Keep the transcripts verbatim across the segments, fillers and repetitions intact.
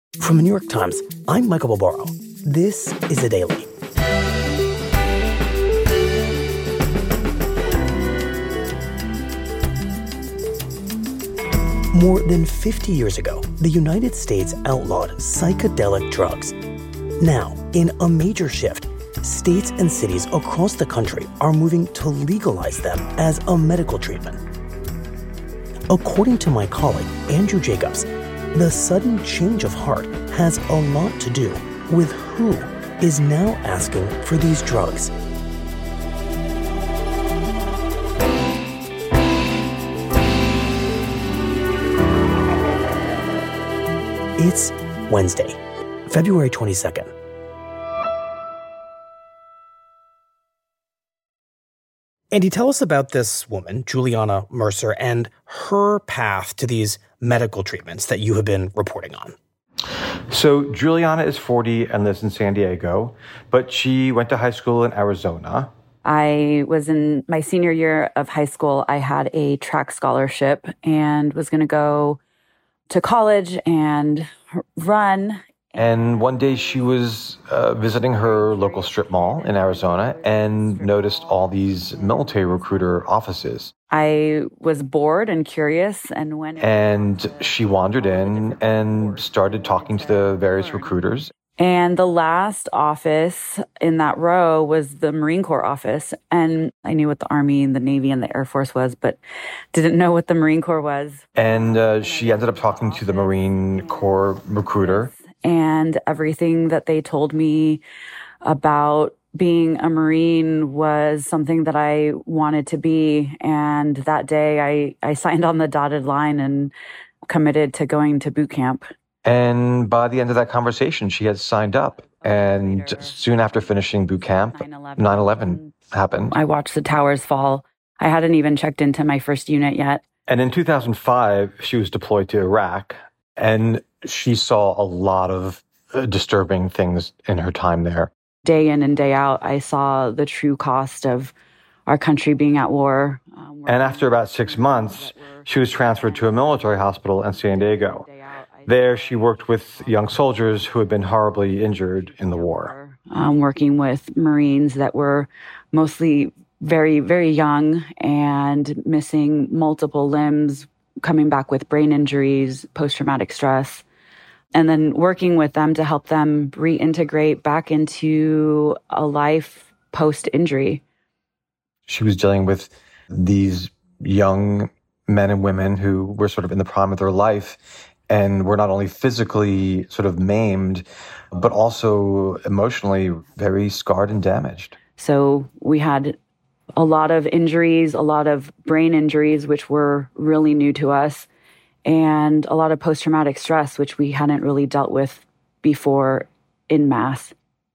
From the New York Times, I'm Michael Barbaro. This is The Daily. More than fifty years ago, the United States outlawed psychedelic drugs. Now, in a major shift, states and cities across the country are moving to legalize them as a medical treatment. According to my colleague, Andrew Jacobs, the sudden change of heart has a lot to do with who is now asking for these drugs. It's Wednesday, February twenty-second. Andy, tell us about this woman, Juliana Mercer, and her path to these medical treatments that you have been reporting on. So Juliana is forty and lives in San Diego, but she went to high school in Arizona. I was in my senior year of high school. I had a track scholarship and was going to go to college and run. And one day she was uh, visiting her local strip mall in Arizona and noticed all these military recruiter offices. I was bored and curious and went. And she wandered in and started talking to the various recruiters. And the last office in that row was the Marine Corps office. And I knew what the Army and the Navy and the Air Force was, but didn't know what the Marine Corps was. And uh, she ended up talking to the Marine Corps recruiter. And everything that they told me about being a Marine was something that I wanted to be. And that day I, I signed on the dotted line and committed to going to boot camp. And by the end of that conversation, she had signed up. And soon after finishing boot camp, nine eleven happened. I watched the towers fall. I hadn't even checked into my first unit yet. And in two thousand five, she was deployed to Iraq. And she saw a lot of uh, disturbing things in her time there. Day in and day out, I saw the true cost of our country being at war. Um, and after about six months, she was transferred to a military hospital in San Diego. There, she worked with young soldiers who had been horribly injured in the war. Um, working with Marines that were mostly very, very young and missing multiple limbs, coming back with brain injuries, post-traumatic stress, and then working with them to help them reintegrate back into a life post-injury. She was dealing with these young men and women who were sort of in the prime of their life and were not only physically sort of maimed, but also emotionally very scarred and damaged. So we had a lot of injuries, a lot of brain injuries, which were really new to us, and a lot of post-traumatic stress, which we hadn't really dealt with before in mass.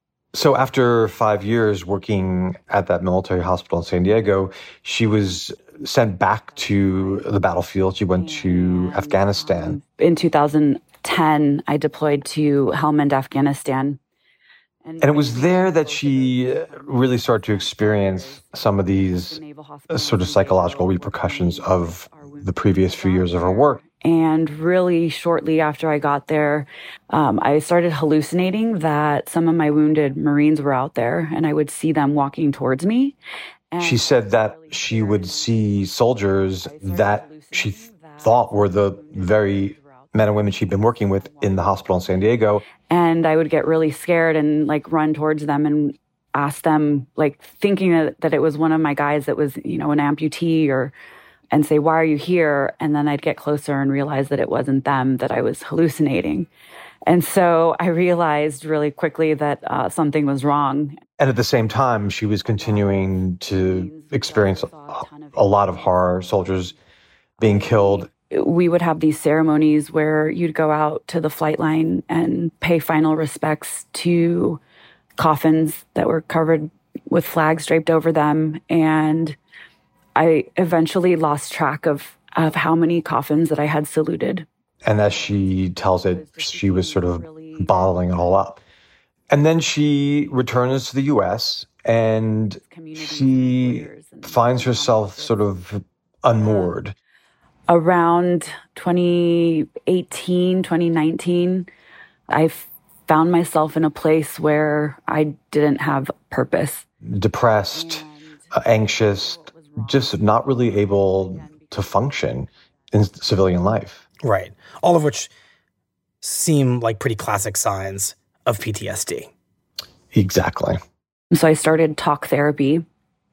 So after five years working at that military hospital in San Diego, she was sent back to the battlefield. She went to and, Afghanistan. Um, in two thousand ten, I deployed to Helmand, Afghanistan. And, and it was there that she really started to experience some of these sort of psychological repercussions of the previous few years of her work. And really shortly after I got there, um, I started hallucinating that some of my wounded Marines were out there and I would see them walking towards me. And she said that she would see soldiers that she th- thought were the very men and women she'd been working with in the hospital in San Diego. And I would get really scared and like run towards them and ask them, like thinking that, that it was one of my guys that was, you know, an amputee or and say, why are you here? And then I'd get closer and realize that it wasn't them, that I was hallucinating. And so I realized really quickly that uh, something was wrong. And at the same time, she was continuing to experience a, a lot of horror, soldiers being killed. We would have these ceremonies where you'd go out to the flight line and pay final respects to coffins that were covered with flags draped over them. And I eventually lost track of, of how many coffins that I had saluted. And as she tells it, she was sort of bottling it all up. And then she returns to the U S and she finds herself sort of unmoored. Around twenty eighteen, twenty nineteen, I found myself in a place where I didn't have purpose. Depressed, uh, anxious, just not really able to function in civilian life. Right. All of which seem like pretty classic signs of P T S D. Exactly. So I started talk therapy,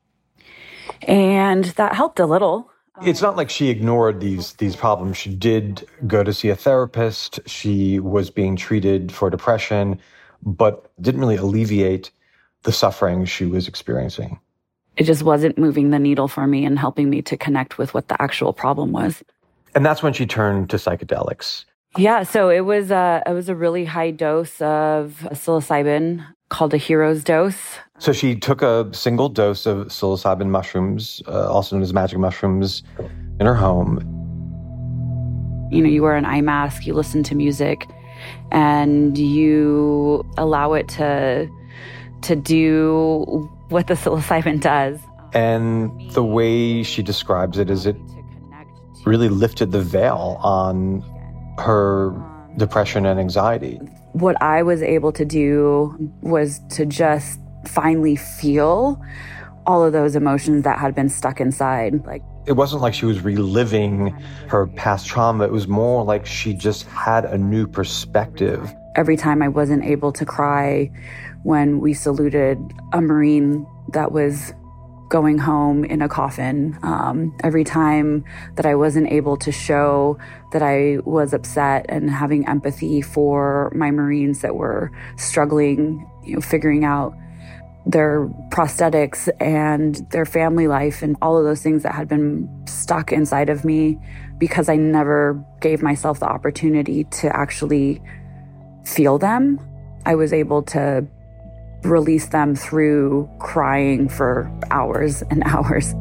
and that helped a little. It's not like she ignored these these problems. She did go to see a therapist. She was being treated for depression, but didn't really alleviate the suffering she was experiencing. It just wasn't moving the needle for me and helping me to connect with what the actual problem was. And that's when she turned to psychedelics. Yeah, so it was a, it was a really high dose of psilocybin called a hero's dose. So she took a single dose of psilocybin mushrooms, uh, also known as magic mushrooms, in her home. You know, you wear an eye mask, you listen to music, and you allow it to to do what the psilocybin does. And the way she describes it is it really lifted the veil on her depression and anxiety. What I was able to do was to just finally feel all of those emotions that had been stuck inside. Like, it wasn't like she was reliving her past trauma. It was more like she just had a new perspective. Every time I wasn't able to cry when we saluted a Marine that was going home in a coffin, um, every time that I wasn't able to show that I was upset and having empathy for my Marines that were struggling, you know, figuring out their prosthetics and their family life and all of those things that had been stuck inside of me because I never gave myself the opportunity to actually feel them. I was able to release them through crying for hours and hours.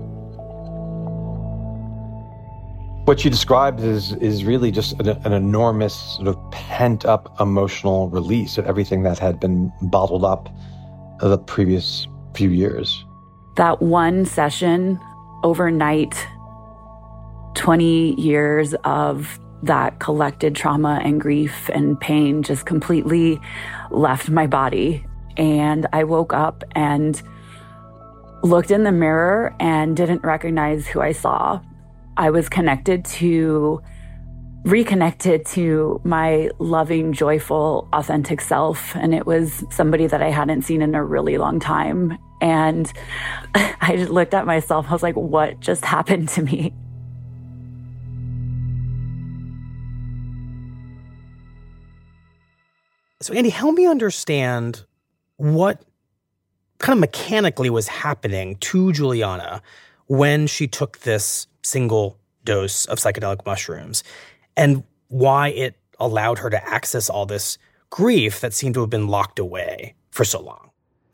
What she described is is really just an, an enormous sort of pent-up emotional release of everything that had been bottled up the previous few years. That one session, overnight, twenty years of that collected trauma and grief and pain just completely left my body. And I woke up and looked in the mirror and didn't recognize who I saw. I was connected to, reconnected to my loving, joyful, authentic self. And it was somebody that I hadn't seen in a really long time. And I just looked at myself. I was like, what just happened to me? So, Andy, help me understand what kind of mechanically was happening to Juliana when she took this single dose of psychedelic mushrooms and why it allowed her to access all this grief that seemed to have been locked away for so long.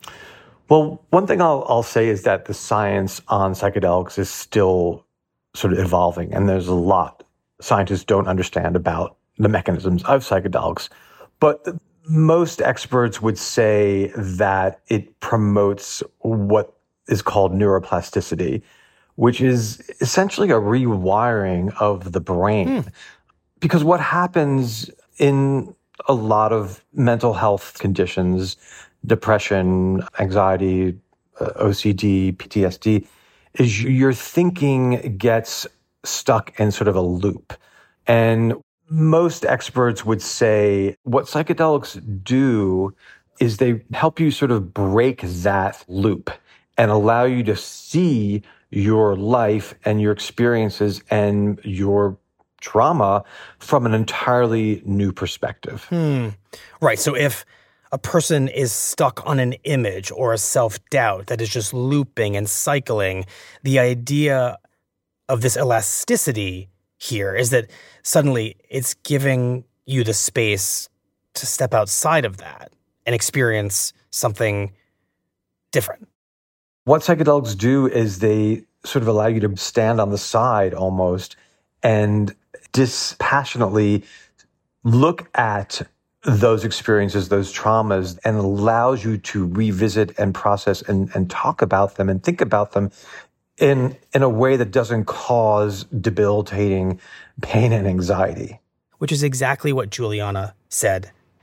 Well, one thing I'll, I'll say is that the science on psychedelics is still sort of evolving, and there's a lot scientists don't understand about the mechanisms of psychedelics. But most experts would say that it promotes what is called neuroplasticity, which is essentially a rewiring of the brain. Hmm. Because what happens in a lot of mental health conditions, depression, anxiety, uh, O C D, P T S D, is your thinking gets stuck in sort of a loop. And most experts would say what psychedelics do is they help you sort of break that loop and allow you to see your life and your experiences and your trauma from an entirely new perspective. Hmm. Right. So if a person is stuck on an image or a self-doubt that is just looping and cycling, the idea of this elasticity here is that suddenly it's giving you the space to step outside of that and experience something different. What psychedelics do is they sort of allow you to stand on the side almost and dispassionately look at those experiences, those traumas, and allows you to revisit and process and, and talk about them and think about them in in a way that doesn't cause debilitating pain and anxiety. Which is exactly what Juliana said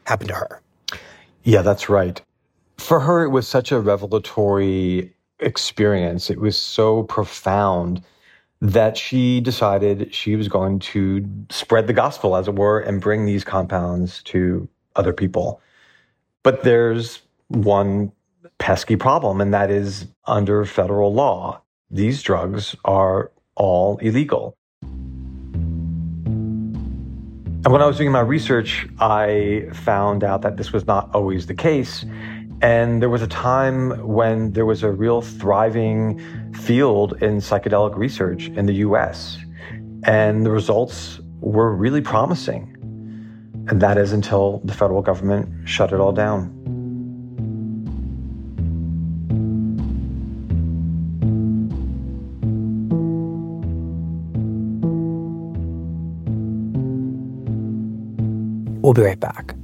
happened to her. Yeah, that's right. For her, it was such a revelatory experience. It was so profound that she decided she was going to spread the gospel, as it were, and bring these compounds to other people. But there's one pesky problem, and that is under federal law, these drugs are all illegal. And when I was doing my research, I found out that this was not always the case. And there was a time when there was a real thriving field in psychedelic research in the U S. And the results were really promising. And that is until the federal government shut it all down. We'll be right back.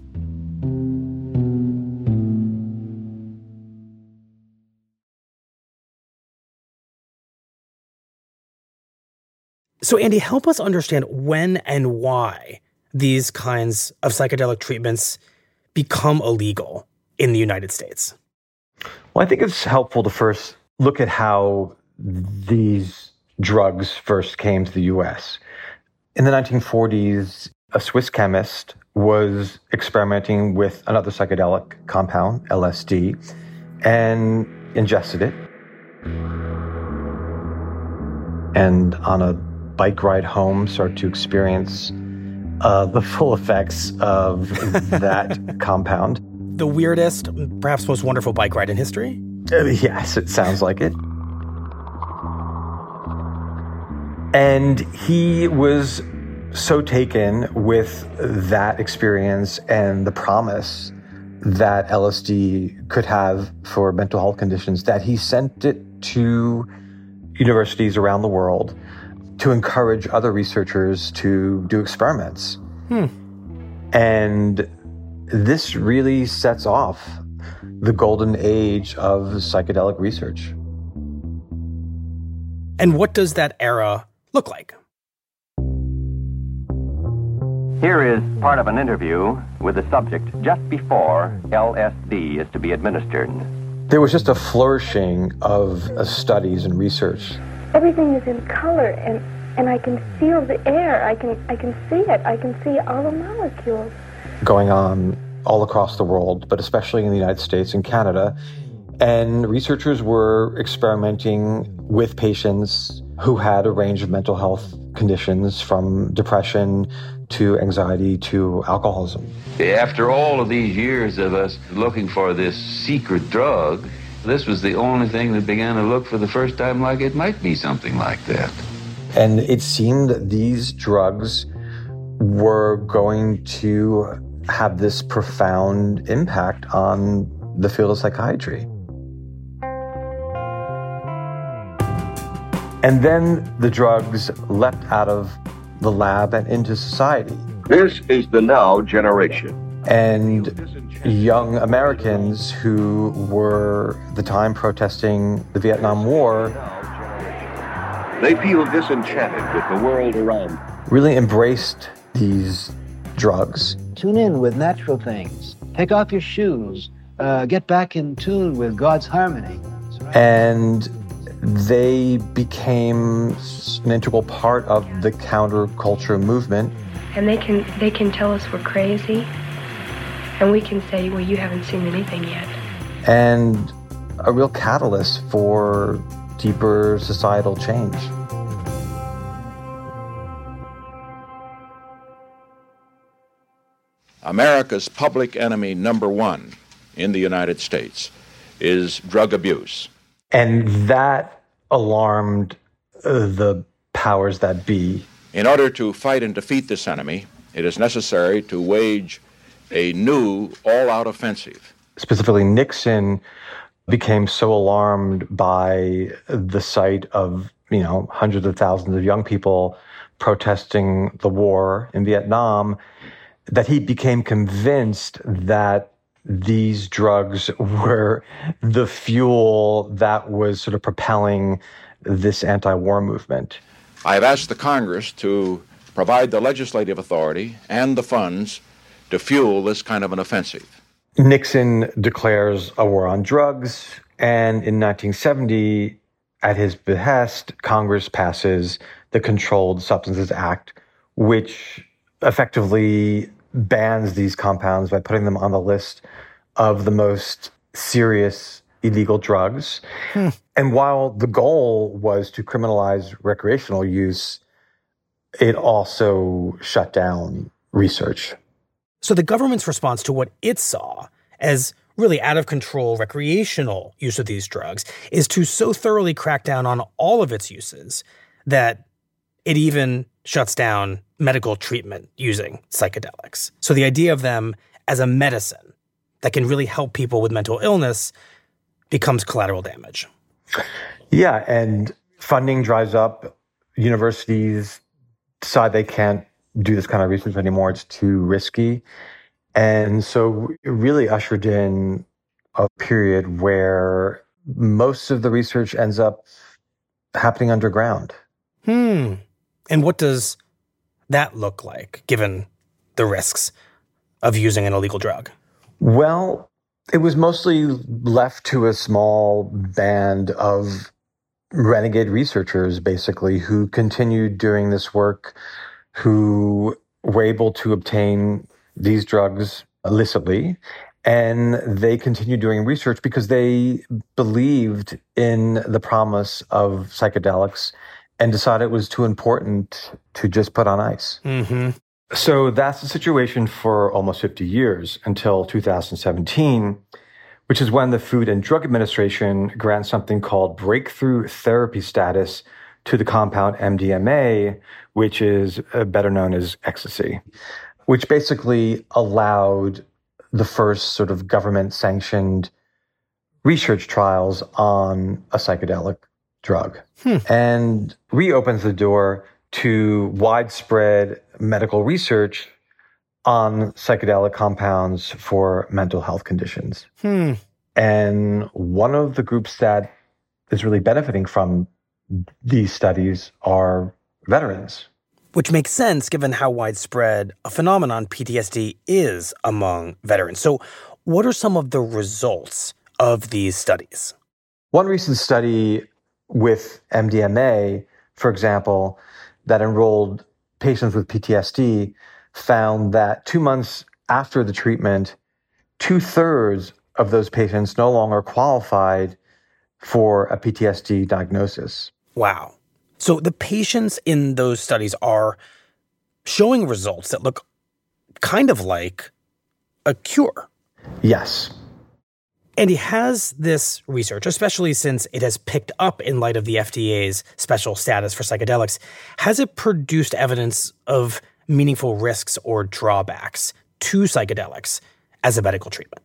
So, Andy, help us understand when and why these kinds of psychedelic treatments become illegal in the United States. Well, I think it's helpful to first look at how these drugs first came to the U S. In the nineteen forties, a Swiss chemist was experimenting with another psychedelic compound, L S D, and ingested it. And on a bike ride home, started to experience uh, the full effects of that compound. The weirdest, perhaps most wonderful bike ride in history? Uh, yes, it sounds like it. And he was so taken with that experience and the promise that L S D could have for mental health conditions that he sent it to universities around the world to encourage other researchers to do experiments. Hmm. And this really sets off the golden age of psychedelic research. And what does that era look like? Here is part of an interview with the subject just before L S D is to be administered. There was just a flourishing of uh, studies and research. Everything is in color, and, and I can feel the air. I can I can see it. I can see all the molecules. Going on all across the world, but especially in the United States and Canada. And researchers were experimenting with patients who had a range of mental health conditions, from depression to anxiety to alcoholism. After all of these years of us looking for this secret drug, this was the only thing that began to look for the first time like it might be something like that. And it seemed that these drugs were going to have this profound impact on the field of psychiatry. And then the drugs leapt out of the lab and into society. This is the now generation. And young Americans who were at the time protesting the Vietnam War, they feel disenchanted with the world around, really embraced these drugs. Tune in with natural things. Take off your shoes. Uh, get back in tune with God's harmony. And they became an integral part of the counterculture movement. And they can they can tell us we're crazy, and we can say, well, you haven't seen anything yet. And a real catalyst for deeper societal change. America's public enemy number one in the United States is drug abuse. And that alarmed uh, the powers that be. In order to fight and defeat this enemy, it is necessary to wage a new all-out offensive. Specifically, Nixon became so alarmed by the sight of, you know, hundreds of thousands of young people protesting the war in Vietnam that he became convinced that these drugs were the fuel that was sort of propelling this anti-war movement. I have asked the Congress to provide the legislative authority and the funds to fuel this kind of an offensive. Nixon declares a war on drugs, and in nineteen seventy, at his behest, Congress passes the Controlled Substances Act, which effectively bans these compounds by putting them on the list of the most serious illegal drugs. Hmm. And while the goal was to criminalize recreational use, it also shut down research. So the government's response to what it saw as really out of control recreational use of these drugs is to so thoroughly crack down on all of its uses that it even shuts down medical treatment using psychedelics. So the idea of them as a medicine that can really help people with mental illness becomes collateral damage. Yeah, and funding dries up. Universities decide they can't do this kind of research anymore. It's too risky. And so it really ushered in a period where most of the research ends up happening underground. Hmm. And what does that look like, given the risks of using an illegal drug? Well, it was mostly left to a small band of renegade researchers, basically, who continued doing this work, who were able to obtain these drugs illicitly, and they continued doing research because they believed in the promise of psychedelics and decided it was too important to just put on ice. Mm-hmm. So that's the situation for almost fifty years until two thousand seventeen, which is when the Food and Drug Administration grants something called breakthrough therapy status to the compound M D M A, which is better known as ecstasy, which basically allowed the first sort of government-sanctioned research trials on a psychedelic drug, hmm. and reopens the door to widespread medical research on psychedelic compounds for mental health conditions. Hmm. And one of the groups that is really benefiting from these studies are veterans. Which makes sense given how widespread a phenomenon P T S D is among veterans. So what are some of the results of these studies? One recent study with M D M A, for example, that enrolled patients with P T S D found that two months after the treatment, two-thirds of those patients no longer qualified for a P T S D diagnosis. Wow. So the patients in those studies are showing results that look kind of like a cure. Yes. And he has this research, especially since it has picked up in light of the F D A's special status for psychedelics, has it produced evidence of meaningful risks or drawbacks to psychedelics as a medical treatment?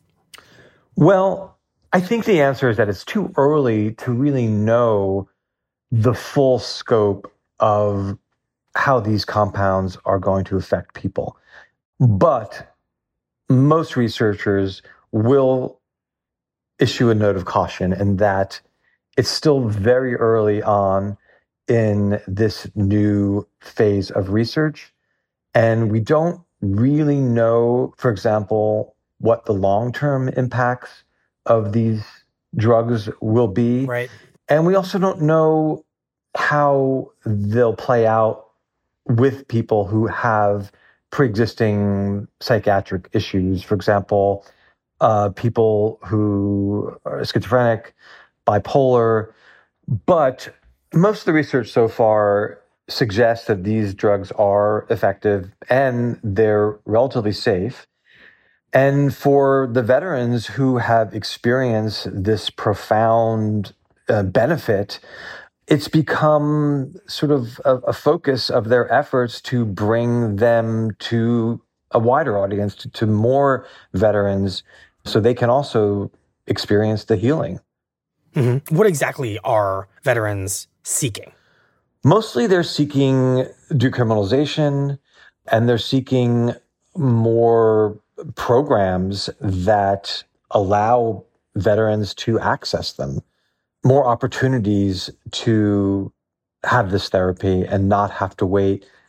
Well, I think the answer is that it's too early to really know the full scope of how these compounds are going to affect people. But most researchers will issue a note of caution in that it's still very early on in this new phase of research. And we don't really know, for example, what the long-term impacts of these drugs will be. Right. And we also don't know how they'll play out with people who have pre-existing psychiatric issues. For example, uh, people who are schizophrenic, bipolar. But most of the research so far suggests that these drugs are effective and they're relatively safe. And for the veterans who have experienced this profound uh, benefit, it's become sort of a, a focus of their efforts to bring them to a wider audience, to, to more veterans, so they can also experience the healing. Mm-hmm. What exactly are veterans seeking? Mostly they're seeking decriminalization, and they're seeking more programs that allow veterans to access them, more opportunities to have this therapy and not have to wait,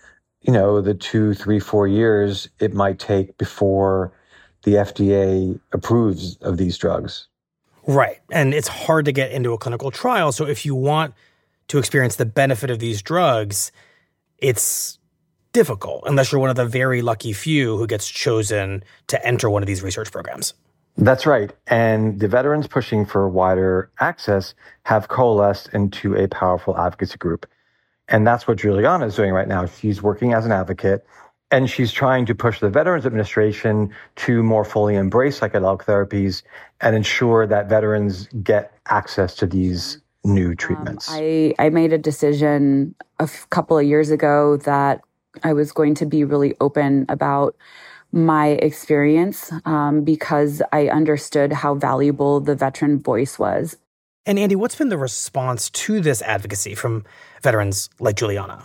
you know, the two, three, four years it might take before the F D A approves of these drugs. Right. And it's hard to get into a clinical trial. So if you want to experience the benefit of these drugs, it's difficult unless you're one of the very lucky few who gets chosen to enter one of these research programs. That's right. And the veterans pushing for wider access have coalesced into a powerful advocacy group. And that's what Juliana is doing right now. She's working as an advocate, and she's trying to push the Veterans Administration to more fully embrace psychedelic therapies and ensure that veterans get access to these new treatments. Um, I, I made a decision a f- couple of years ago that I was going to be really open about my experience um, because I understood how valuable the veteran voice was. And Andy, what's been the response to this advocacy from veterans like Juliana?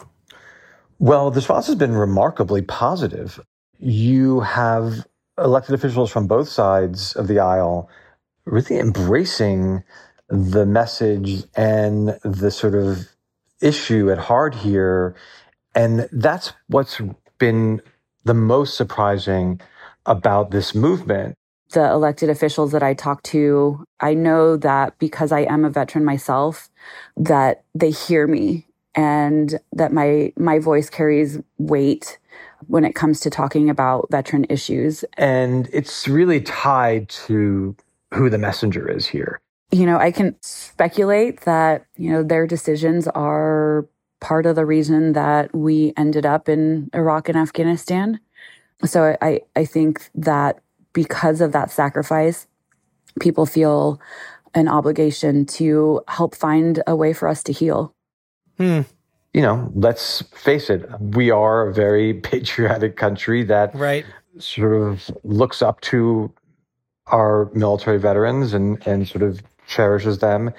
Well, the response has been remarkably positive. You have elected officials from both sides of the aisle really embracing the message and the sort of issue at heart here. And that's what's been the most surprising about this movement. The elected officials that I talk to, I know that because I am a veteran myself, that they hear me and that my my voice carries weight when it comes to talking about veteran issues. And it's really tied to who the messenger is here. You know, I can speculate that, you know, their decisions are part of the reason that we ended up in Iraq and Afghanistan. So I, I think that because of that sacrifice, people feel an obligation to help find a way for us to heal. Hmm. You know, let's face it, we are a very patriotic country that right. sort of looks up to our military veterans and, and sort of cherishes them.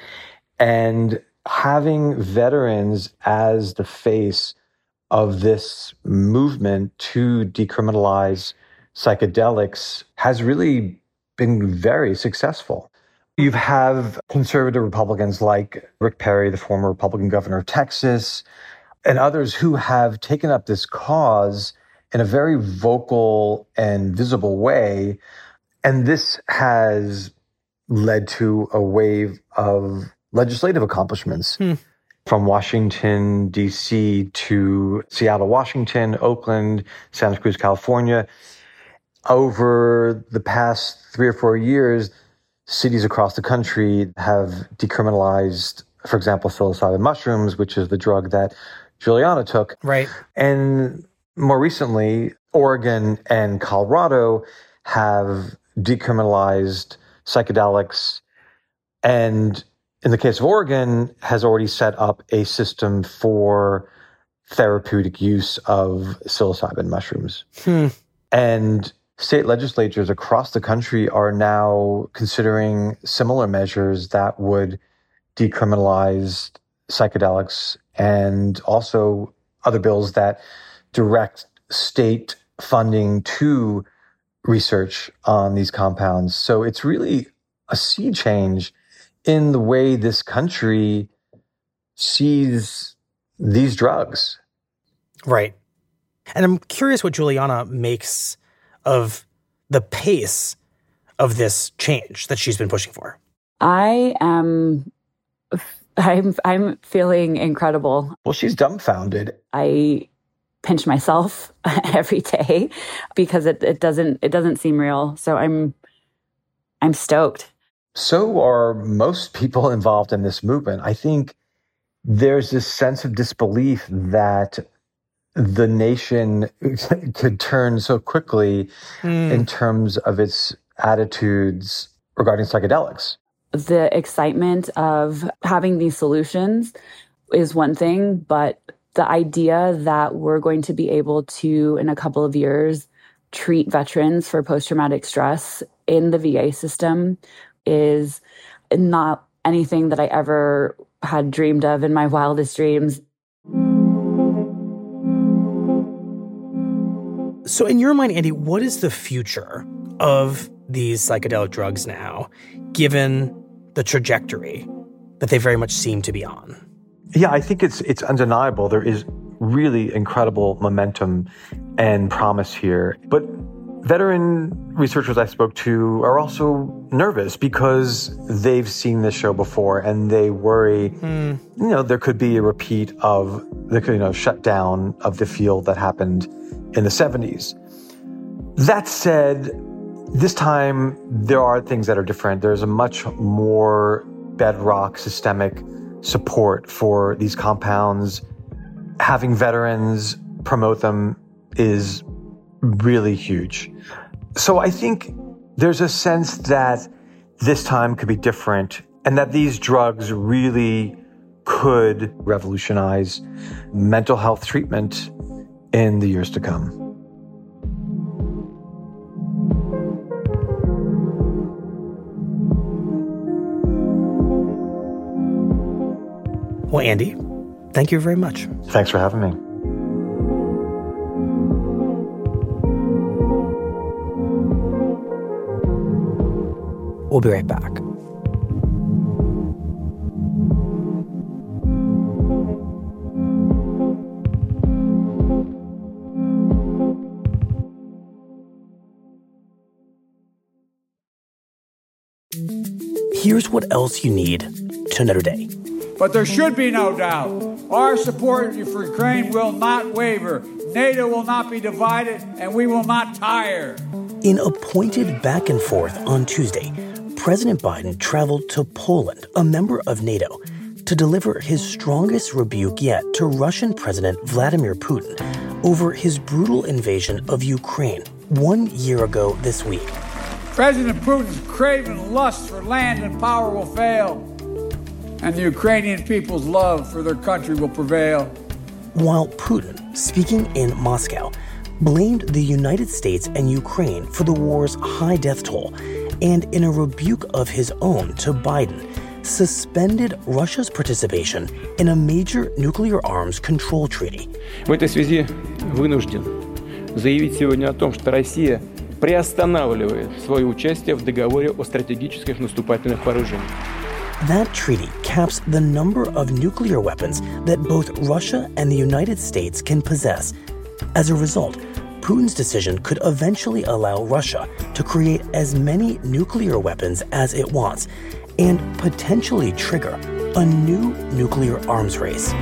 And having veterans as the face of this movement to decriminalize psychedelics has really been very successful. You have conservative Republicans like Rick Perry, the former Republican governor of Texas, and others who have taken up this cause in a very vocal and visible way. And this has led to a wave of legislative accomplishments hmm. from Washington, D C to Seattle, Washington, Oakland, Santa Cruz, California. Over the past three or four years, cities across the country have decriminalized, for example, psilocybin mushrooms, which is the drug that Juliana took. Right. And more recently, Oregon and Colorado have decriminalized psychedelics. And in the case of Oregon, has already set up a system for therapeutic use of psilocybin mushrooms. Hmm. And state legislatures across the country are now considering similar measures that would decriminalize psychedelics, and also other bills that direct state funding to research on these compounds. So it's really a sea change in the way this country sees these drugs. Right. And I'm curious what Juliana makes of the pace of this change that she's been pushing for. I am, I'm, I'm feeling incredible. Well, she's dumbfounded. I pinch myself every day because it, it doesn't, it doesn't seem real. So I'm, I'm stoked. So are most people involved in this movement. I think there's this sense of disbelief that the nation could turn so quickly mm. in terms of its attitudes regarding psychedelics. The excitement of having these solutions is one thing, but the idea that we're going to be able to, in a couple of years, treat veterans for post-traumatic stress in the V A system is not anything that I ever had dreamed of in my wildest dreams. So in your mind, Andy, what is the future of these psychedelic drugs now, given the trajectory that they very much seem to be on? Yeah, I think it's it's undeniable. There is really incredible momentum and promise here. But veteran researchers I spoke to are also nervous because they've seen this show before and they worry, mm. you know, there could be a repeat of the, you know, shutdown of the field that happened in the seventies. That said, this time there are things that are different. There's a much more bedrock systemic support for these compounds. Having veterans promote them is really huge. So I think there's a sense that this time could be different and that these drugs really could revolutionize mental health treatment in the years to come. Well, Andy, thank you very much. Thanks for having me. We'll be right back. Here's what else you need to know today. But there should be no doubt. Our support for Ukraine will not waver. NATO will not be divided, and we will not tire. In a pointed back and forth on Tuesday, President Biden traveled to Poland, a member of NATO, to deliver his strongest rebuke yet to Russian President Vladimir Putin over his brutal invasion of Ukraine one year ago this week. President Putin's craven lust for land and power will fail, and the Ukrainian people's love for their country will prevail. While Putin, speaking in Moscow, blamed the United States and Ukraine for the war's high death toll, and in a rebuke of his own to Biden, suspended Russia's participation in a major nuclear arms control treaty. В этой связи вынужден заявить сегодня о том, что Россия приостанавливает свое участие в договоре о стратегических наступательных вооружениях. That treaty caps the number of nuclear weapons that both Russia and the United States can possess. As a result, Putin's decision could eventually allow Russia to create as many nuclear weapons as it wants and potentially trigger a new nuclear arms race.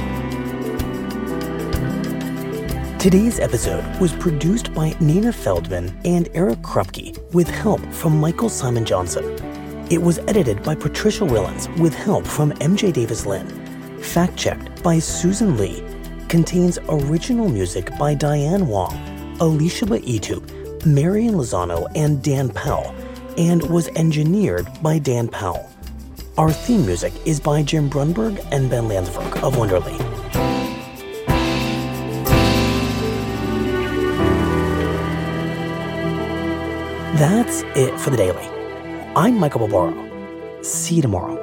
Today's episode was produced by Nina Feldman and Eric Krupke with help from Michael Simon Johnson. It was edited by Patricia Willens with help from M J Davis Lynn. Fact-checked by Susan Lee. Contains original music by Diane Wong, Alicia Baitu, Marian Lozano, and Dan Powell, and was engineered by Dan Powell. Our theme music is by Jim Brunberg and Ben Landsberg of Wonderly. That's it for the Daily. I'm Michael Barbaro. See you tomorrow.